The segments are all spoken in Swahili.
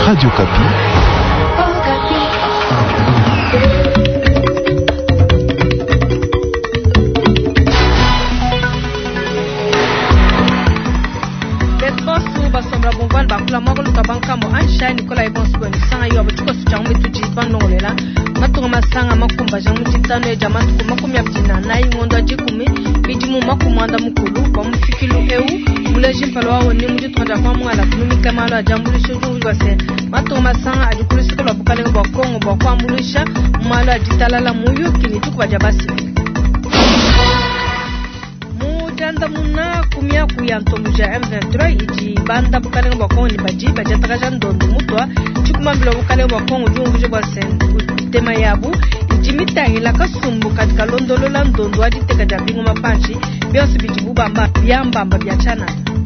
Radio Kapi. Basombra bongwan bakula magolo tabanka mo ansha Nicola ibonsu bani sanga yo abutuko suchamu tuji panolela matunga masanga makumba jamu jitano jamatu kumakumya bjina nayi ngondo jikumi bijimu makumanda mukulu kwa mfikilu eu muleji mpalo wawo ni muji tukaja kwa mwala kunumi kamalo ajambulu shoju wase matunga masanga ajukulisi kwa bukale kwa kongo kwa kwa mulisha mwalo ajitalala muyu kini tukuwa jabasi Janda muna kumia kuyanto muja M23 iji banda bukale ngwa kongo libaji bajataka ndondo mutwa chukuma bila bukale ngwa kongo jungu jwa sen tema yabu iji mitahila kasumbu katika londolo la ndondo adi teka jabingo mapanchi biosi bijibu bamba biambamba biachana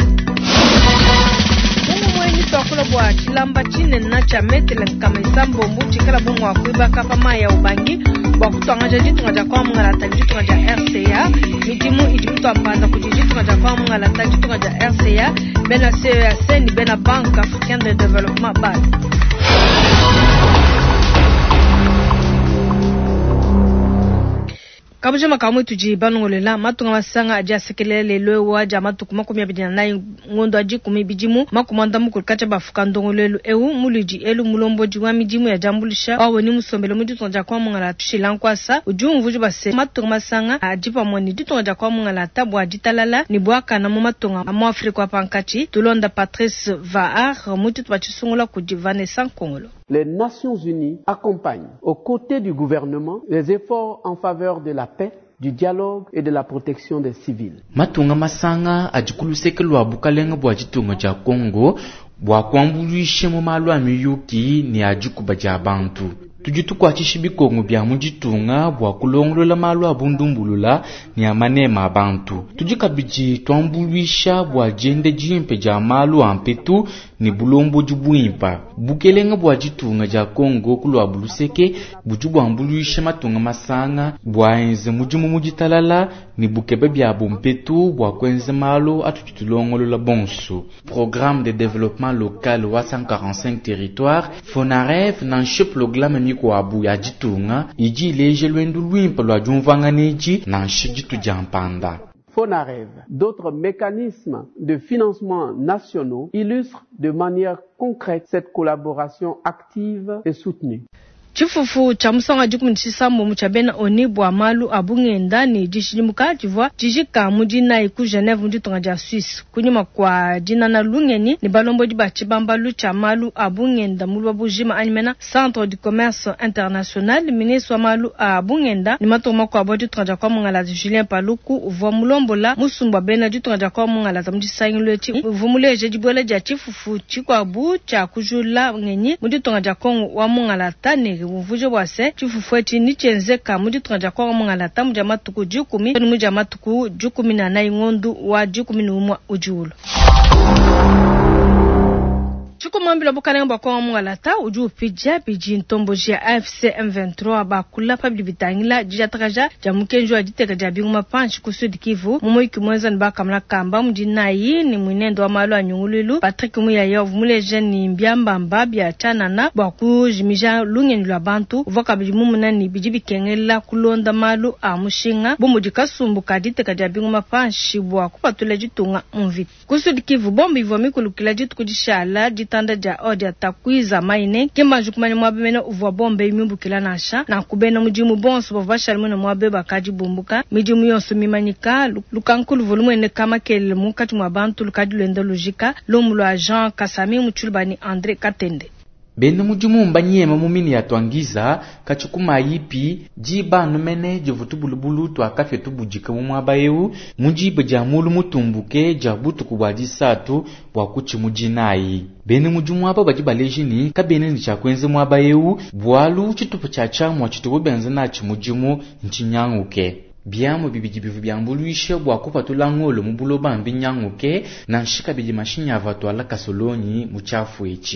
mwenye tokolo bwa chilamba chine na cha metele kama isambo mbuchi kala bungu wa kuiba kapa maya ubangi bwa kutuangaja jitu ngaja kwa mngalata jitu ngaja RCA mijimu ijibutu ampanda kujijitu ngaja kwa mngalata jitu ngaja RCA bena CEAC ni bena Banque Africaine de Développement BAD Kabuja makamu tuji banongolela matunga masanga aja sekelele lewa jamatu kumakumya bidina nayi ngondo aji kumi bijimu makumanda mukul kacha bafuka ndongolelo eu muliji elu mulombo jiwa mijimu ya jambulisha wawo ni musombelo muji tonja kwa mungala tushilankwasa ujumvu jubase matunga masanga ajipa mwani ditonja kwa mungala tabu ajitalala ni bwaka na matunga amu Afrika pankachi tulonda Patrice Vaar muti tubachisungula kujivane sankongolo. Les Nations Unies accompagnent aux côtés du gouvernement les efforts en faveur de la paix, du dialogue et de la protection des civils. Matunga masanga ajikulusekelwa bukalenga bwa jitunga ja Kongo bwa kwambulishe mu malwa miyuki ni ajikuba ja bantu. Tujitu kwa chishibikongo bya mujitunga bwa kulongolola malwa abundumbulula ni amanema abantu. Tujikabiji twambulwisha bwa jende jimpe ja malwa ampetu ni bulombo jubuimpa. Bukelenga bwa jitunga ja Kongo kulwa buluseke bujubwa ambulwisha matunga masanga bwa enze mujimu mujitalala ni bukebe bya bumpetu bwa kwenze malo atutulongolola bonso. Programme de développement local wa 145 territoires FONAREV na nshiploglame kwa abu ya jitunga iji leje lwendu lwimpa lwa jumvanganeji na nshijitu jampanda. FONAREV, d'autres mécanismes de financement nationaux illustrent de manière concrète cette collaboration active et soutenue. Chifufu cha musanga jukumu chisambo muchabena onibwa malu abungenda ni jishimuka jivwa jijika mujina iku Genève mujitonga ja Suisse kunyuma kwa jina na lungeni ni balombo jiba chibamba lucha malu abungenda mulwa bujima animena Centre du Commerce International ministre wa malu abungenda ni matoma kwa bodi tonga kwa mungala Julien Paluku uvo mulombola musumbwa bena jitonga kwa mungala tamjisangilwe chi uvumuleje jibwele ja chifufu chikwa bu cha kujula ngenyi mujitonga ja Kongo wa mungala tane uvujo bwase chifufweti ni chenzeka mudi tunja kwa mungala tamu jamatuku jukumi ni mujamatuku jukumi na nayi ngondu wa jukumi numwa ujulu Chukumambila bukale ngba kwa mungala ta uju pija piji ntomboji ya AFC M23 bakula pabli bitangila jijatakaja jamukenjo ajiteka jabinguma panchi kusudi Kivu mumoiki mwenza nibakamla kamba mjinayi ni mwenendo wa malo anyungululu Patrick Muyayovu muleje ni mbiamba mbabia chanana baku jimija lungeni lwa bantu uvoka bijimumu ni bijibi kengela kulonda malo amushinga bumujikasumbu kaditeka jabinguma panchi bwa kupatule jitunga mviti kusudi Kivu bombi ivomikulu jitu kujishala tanda ja odia takwiza maine kemba jukumani mwabemena uvwa bombe imimbu kila nasha na kubena mujimu bonso bavashal muna mwabeba kaji bumbuka mijimu yonso mimanyika lukankulu volume ne kama kele mukati mwabantu lukadi lwenda logika lomulo agent Kasami muchulbani André Katende Bene mujimu mbanyema mumini ya twangiza kachukuma yipi jiba numene jovutubulubulu twakafye tubujika mumwabayeu mujibe jamulu mutumbuke jabutu kubwaji satu bwakuchi mujinayi bene mujimu apa bajibalejini kabene ni chakwenze mwabayeu bwalu chitupu chachamu wachitubu benze na chimujimu nchinyanguke Biamu bibijibivu byambuluishe bwakupa tulangolo mubulo bambi nyanguke na nshika biji mashinya vatu ala kasoloni muchafu echi.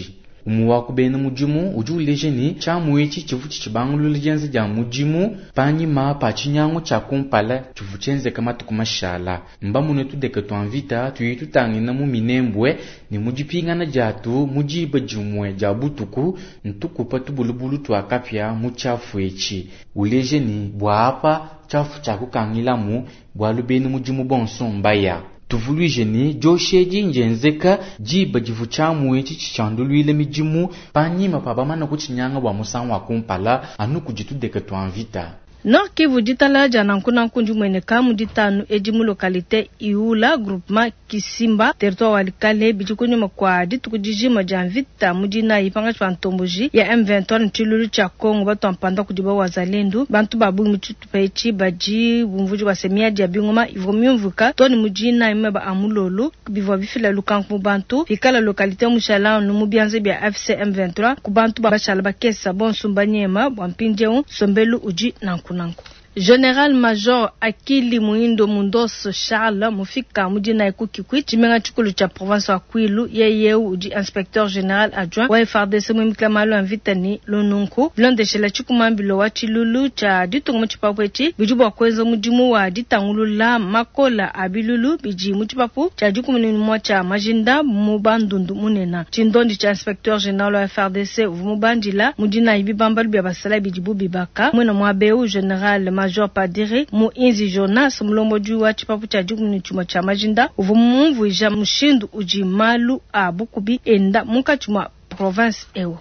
umuwa kubena mujimu uju lejeni cha muechi chivu chibangulu lijenze ja mujimu panyi ma pachinyango cha kumpala chivu chenze kama tukumashala mba munetu deke tuanvita tuyitu tangi na mu minembwe ni mujipinga na jatu mujiba jumwe ja butuku ntuku patu bulubulu tuakapya muchafu echi ulejeni bwapa chafu cha kukangilamu bwalubeni mujimu bonso mbaya tuvulu jeni josheji njenzeka jiba jivu chamu echi chichanduluile mijimu panyima pabamana kuchinyanga bwa musanwa kumpala anu kujitu deke tuanvita Nord Kivu ditala jana nkuna kunju mwene kamu ditanu ejimu lokalite Iula groupement Kisimba territoire walikale bijukunyu mkwa ditu kujijima janvita mujina ipanga chwantomboji ya M23 nchilulu cha Kongo batu ampanda kujiba wazalendu bantu babu mchutu paichi baji bumvuju wasemia diabingoma ivomyumvuka toni mujina imeba amulolu bivwa bifila lukanku bantu fikala lokalite mushala numubianze bia FC M23 kubantu babashala bakesa bon sumbanyema bwampinjeu sombelu uji nankunanku General Major Akili Muindo Mundoso Charles mufika mujina ikukikwit chimenga chukulu cha province wa Kwilu yeye uji inspecteur general adjoint wa FARDC mwimiklamalo anvitani lonunku blonde shela chikumambilo wa chilulu cha ditungu mchipapwechi bijubu wa kwenzo mujimu wa ditangulula makola abilulu biji mchipapu cha jukumunini mwa cha majinda mubandundu munena chindondi cha inspecteur general wa FARDC uvumubandila mujina ibibambalu biabasala bijibu bibaka mwena mwabeu general Major Padiri mu inzi Jonas mulombo juwa chipapu cha jukumuni chuma cha majinda uvumumvu ija mushindu uji malu abukubi enda muka chuma province ewo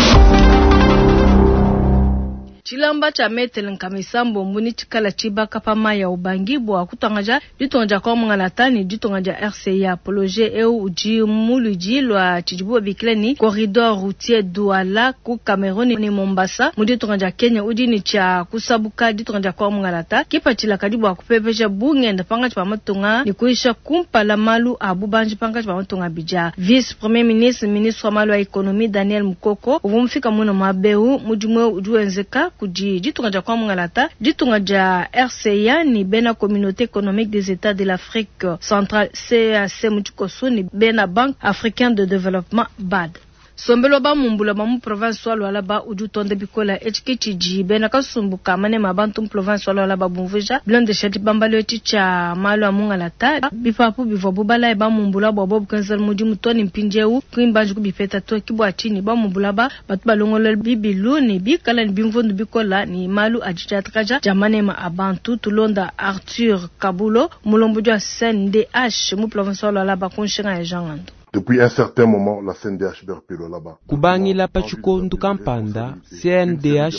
Chilamba cha metele nkamisambo mbuni chikala chibaka pama ya ubangibu wa kutangaja ditonja kwa mngalatani ditonja RCA apologe uji muluji lwa chijibu bikleni corridor routier Douala ku Cameroun ni Mombasa muditonja Kenya udini cha kusabuka ditonja kwa mngalata kipa chila kadibu wa kupepeja bungenda panga chpa matunga ni kuisha kumpala malu abubanji panga chpa matunga bija vice premier ministre wa malu wa ekonomi Daniel Mukoko uvumfika muno mabeu mujumwe ujuenzeka kuji jitunga kwa mngalata jitunga ja RCA ni bena communauté économique des états de l'Afrique centrale CAC muchikoso ni bena banque africaine de développement BAD sombelo ba mumbula ba mu province walo ala ba uju tonde bikola HKG jibe na kasumbuka mane mabantu province walo ala ba bumvuja blonde shati bambalo ticha malo amungalata bipapu bivobu bala ba mumbula bobo kanzel mudi mutoni mpinjeu kwimbanju kubipeta to kibwa chini ba mumbula ba batu balongolo bibilu ni bikala ni bimvundu bikola ni malu ajijatkaja jamane ma abantu tulonda Arthur Kabulo mulombo jwa CNDH mu province walo ala ba konshinga ya jangando. Depuis un certain moment, la CNDH BRP là-bas. Kubangila pachuko ndukampanda CNDH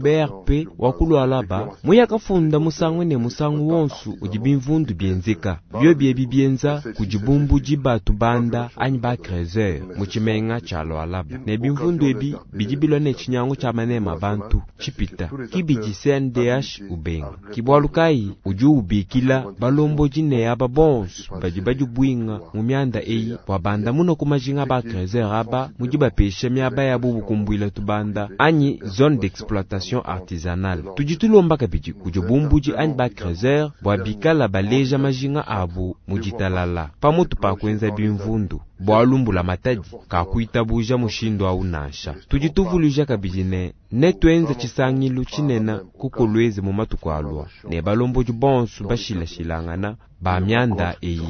BRP wakulu alaba muya kafunda musangu ne musangu wonsu ujibimvundu bienzeka byo biebienza kujibumbu jibatu banda anyiba krezer muchimenga chalo alaba ne bimvundu ebi bijibilo ne chinyango cha manema bantu chipita kibiji CNDH ubenga kibwalukai uju ubikila balombo jine aba bons bajibaju buinga mumyanda eyi wabanda muno kumajinga ba krezer aba mujiba peshe myaba ya bubu kumbwila tubanda anyi zone d'exploitation artisanale tujitulomba kabiji kujubumbuji anyi ba krezer bwabikala baleja majinga abu mujitalala pamutu pa kwenza bimvundu bwalumbula matadi kakuitabuja mushindo au nasha tujituvuluja kabijine netwenza chisangilu chinena kukolweze mu matukwalwa ne balomboju bonsu bashilashilangana ba myanda eyi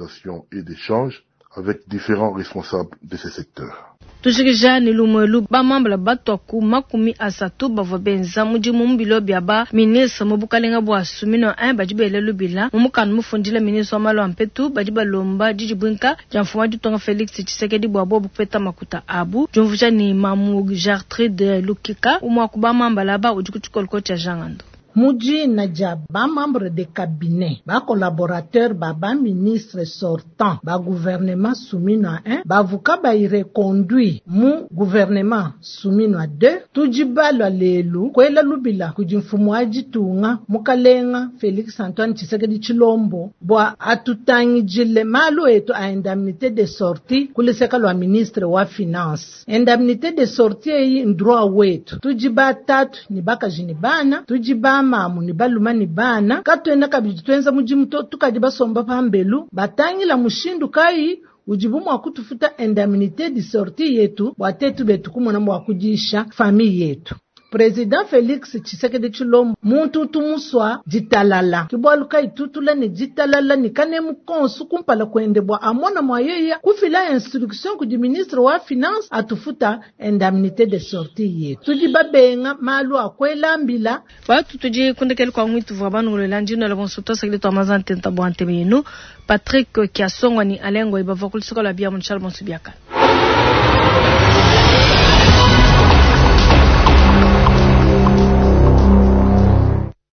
avec différents responsables de ces secteurs. Tushikija ni lumwelu ba mambla batoku makumi asatu bavobenza mujimu mbilo biaba ministre mubukalenga bwa sumino 1 bajibele lubila mumukan mufundile ministre malo ampetu bajiba lomba jijibunka jamfuma jutonga Felix Tshisekedi bwa bobu peta makuta abu jomvuja ni mamu Gertrude Lukika umwa kuba mambla ba ujukuchukolko cha jangando Muji naja ba membre de cabinet, ba collaborateur, ba ministre sortant, ba gouvernement soumis à 1, ba avocat ba y reconduit mu gouvernement soumis à 2, tujiba la lelu, kwela lubila, kujimfumuaji tunga, mukalenga Felix Antoine Tshisekedi Chilombo, bwa atutangi jile malu eto a indemnité de sortie, kuliseka lwa ministre wa finance. Indemnité de sortie yi ndroa wetu, tujiba tatu, nibaka jinibana, tujiba mamu ni baluma ni bana katwenda kabiji twenza mujimu tukadi basomba pambelu batangi la mushindu kai ujibu mwa kutufuta indemnité de sortie yetu watetu betu kumona mwa kujisha famille yetu. President Felix Tshisekedi Tshilombo muntu tumuswa jitalala kibwaluka itutula ni jitalala ni kane mukonsu kumpala kwendebwa amona mwayeya kufila instruction ku ministre wa finance atufuta indemnité de sortie yetu tujibabenga malu akwelambila batu tuji kundekeli kwa mwitu vwa banu lelandino la bonsoto sakili to amazante ntabwante binu Patrick Kiasongwa ni alengo ibava kulisuka la bia mchal bonsubiaka.